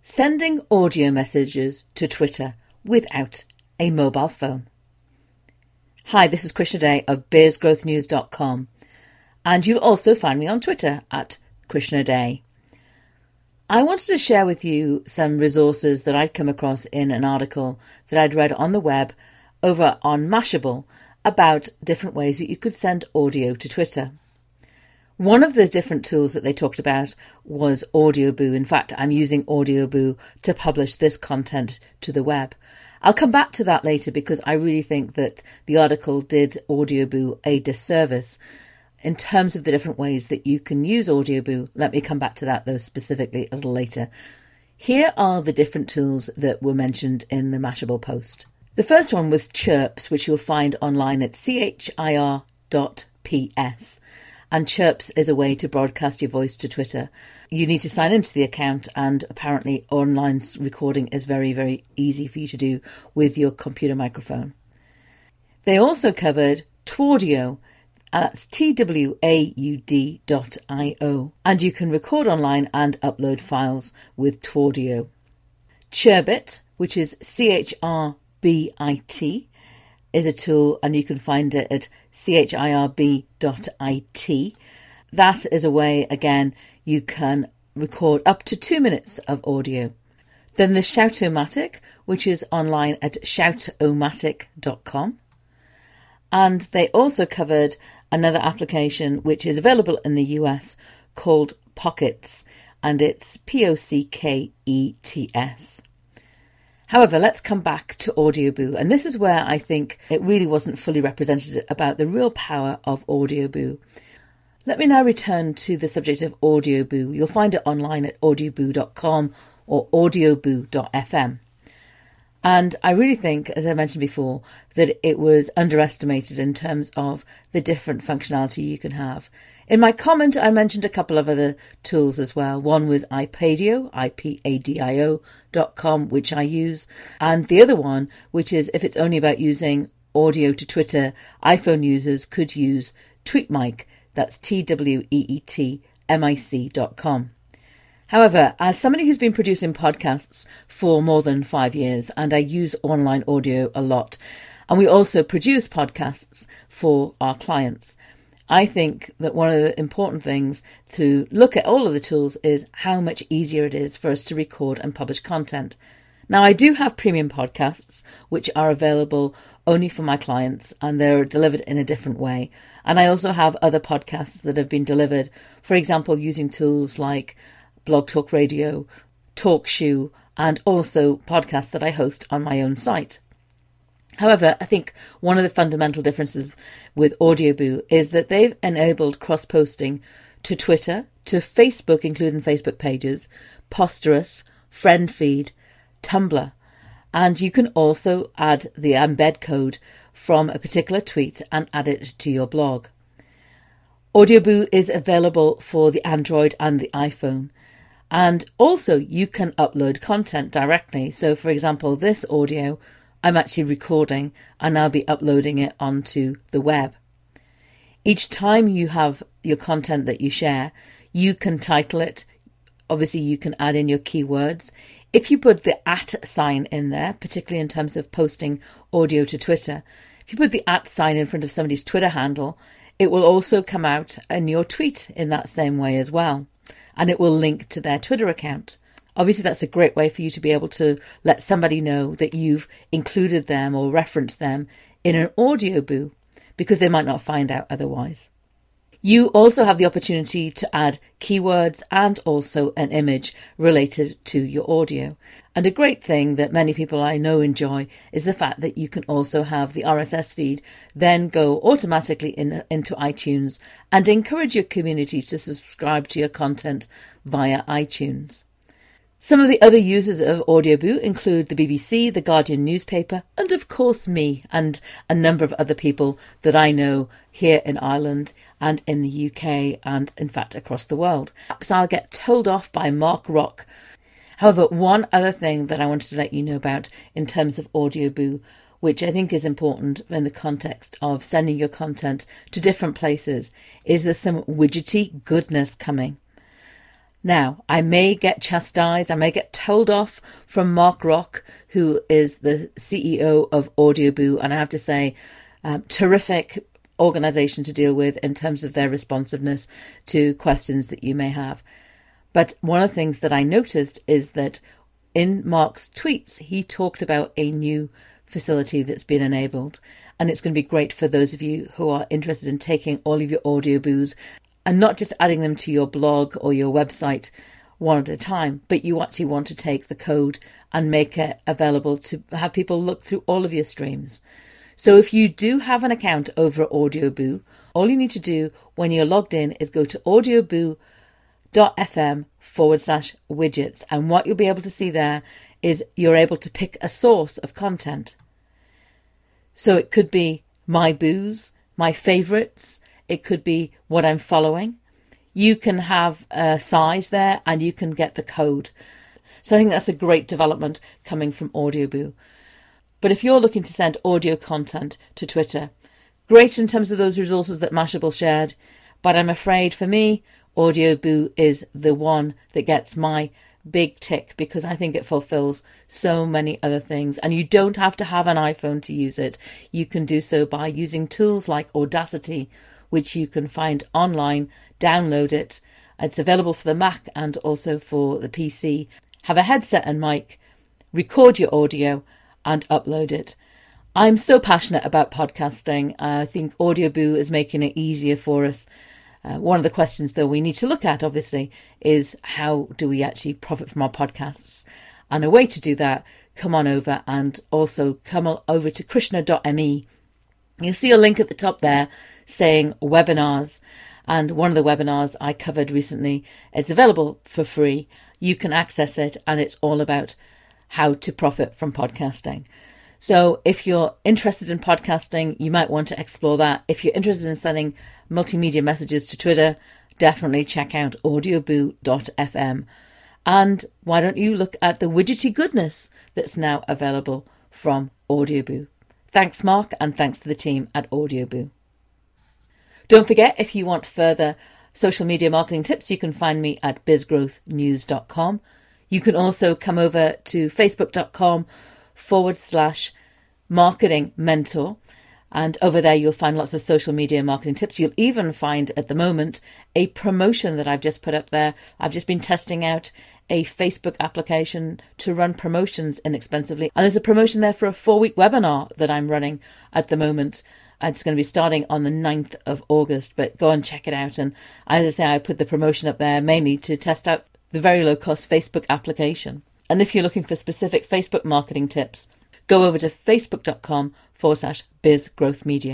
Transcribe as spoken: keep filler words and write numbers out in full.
Sending audio messages to Twitter without a mobile phone. Hi, this is Krishna Day of Biz Growth News dot com, and you'll also find me on Twitter at Krishna Day. I wanted to share with you some resources that I'd come across in an article that I'd read on the web over on Mashable about different ways that you could send audio to Twitter. One of the different tools that they talked about was Audioboo. In fact, I'm using Audioboo to publish this content to the web. I'll come back to that later because I really think that the article did Audioboo a disservice in terms of the different ways that you can use Audioboo. Let me come back to that though specifically a little later. Here are the different tools that were mentioned in the Mashable post. The first one was Chirps, which you'll find online at C H I R dot P S. And Chirps is a way to broadcast your voice to Twitter. You need to sign into the account, and apparently online recording is very, very easy for you to do with your computer microphone. They also covered Twaudio, and that's T W A U D dot I O, and you can record online and upload files with Twaudio. Churbit, which is C H R B I T, is a tool, and you can find it at C H I R B dot I T. That is a way, again, you can record up to two minutes of audio. Then the Shoutomatic, which is online at shout o matic dot com. And they also covered another application which is available in the U S called Pockets, and it's P O C K E T S. However, let's come back to Audioboo, and this is where I think it really wasn't fully represented about the real power of Audioboo. Let me now return to the subject of Audioboo. You'll find it online at audioboo dot com or audioboo dot f m. And I really think, as I mentioned before, that it was underestimated in terms of the different functionality you can have. In my comment, I mentioned a couple of other tools as well. One was iPadio, I P A D I O dot com, which I use. And the other one, which is if it's only about using audio to Twitter, iPhone users could use TweetMic. That's T W E E T M I C dot com. However, as somebody who's been producing podcasts for more than five years, and I use online audio a lot, and we also produce podcasts for our clients, I think that one of the important things to look at all of the tools is how much easier it is for us to record and publish content. Now, I do have premium podcasts, which are available only for my clients, and they're delivered in a different way. And I also have other podcasts that have been delivered, for example, using tools like Blog Talk Radio, TalkShoe, and also podcasts that I host on my own site. However, I think one of the fundamental differences with Audioboo is that they've enabled cross-posting to Twitter, to Facebook, including Facebook pages, Posterous, FriendFeed, Tumblr, and you can also add the embed code from a particular tweet and add it to your blog. Audioboo is available for the Android and the iPhone. And also you can upload content directly. So for example, this audio I'm actually recording and I'll be uploading it onto the web. Each time you have your content that you share, you can title it. Obviously you can add in your keywords. If you put the at sign in there, particularly in terms of posting audio to Twitter, if you put the at sign in front of somebody's Twitter handle, it will also come out in your tweet in that same way as well. And it will link to their Twitter account. Obviously, that's a great way for you to be able to let somebody know that you've included them or referenced them in an Audioboo, because they might not find out otherwise. You also have the opportunity to add keywords and also an image related to your audio. And a great thing that many people I know enjoy is the fact that you can also have the R S S feed then go automatically in, into iTunes and encourage your community to subscribe to your content via iTunes. Some of the other users of Audioboo include the B B C, the Guardian newspaper, and of course me and a number of other people that I know here in Ireland and in the U K and in fact across the world. So I'll get told off by Mark Rock. However, one other thing that I wanted to let you know about in terms of Audioboo, which I think is important in the context of sending your content to different places, is there's some widgety goodness coming. Now, I may get chastised, I may get told off from Mark Rock, who is the C E O of Audioboo, and I have to say, um, terrific organisation to deal with in terms of their responsiveness to questions that you may have. But one of the things that I noticed is that in Mark's tweets, he talked about a new facility that's been enabled, and it's going to be great for those of you who are interested in taking all of your Audioboos and not just adding them to your blog or your website one at a time, but you actually want to take the code and make it available to have people look through all of your streams. So if you do have an account over at Audioboo, all you need to do when you're logged in is go to audioboo.fm forward slash widgets. And what you'll be able to see there is you're able to pick a source of content. So it could be my boos, my favourites. It could be what I'm following. You can have a size there and you can get the code. So I think that's a great development coming from Audioboo. But if you're looking to send audio content to Twitter, great in terms of those resources that Mashable shared. But I'm afraid for me, Audioboo is the one that gets my big tick because I think it fulfills so many other things. And you don't have to have an iPhone to use it. You can do so by using tools like Audacity, which you can find online, download it. It's available for the Mac and also for the P C. Have a headset and mic, record your audio and upload it. I'm so passionate about podcasting. I think Audioboo is making it easier for us. Uh, one of the questions, though, we need to look at, obviously, is how do we actually profit from our podcasts? And a way to do that, come on over and also come over to krishna dot m e. You'll see a link at the top there saying webinars. And one of the webinars I covered recently, it's available for free. You can access it and it's all about how to profit from podcasting. So if you're interested in podcasting, you might want to explore that. If you're interested in sending multimedia messages to Twitter, definitely check out audioboo dot f m. And why don't you look at the widgety goodness that's now available from Audioboo. Thanks, Mark, and thanks to the team at Audioboo. Don't forget, if you want further social media marketing tips, you can find me at biz growth news dot com. You can also come over to facebook.com forward slash marketing mentor. And over there, you'll find lots of social media marketing tips. You'll even find at the moment a promotion that I've just put up there. I've just been testing out a Facebook application to run promotions inexpensively. And there's a promotion there for a four week webinar that I'm running at the moment. It's going to be starting on the ninth of August, but go and check it out. And as I say, I put the promotion up there mainly to test out the very low cost Facebook application. And if you're looking for specific Facebook marketing tips, go over to facebook.com forward slash biz growth media.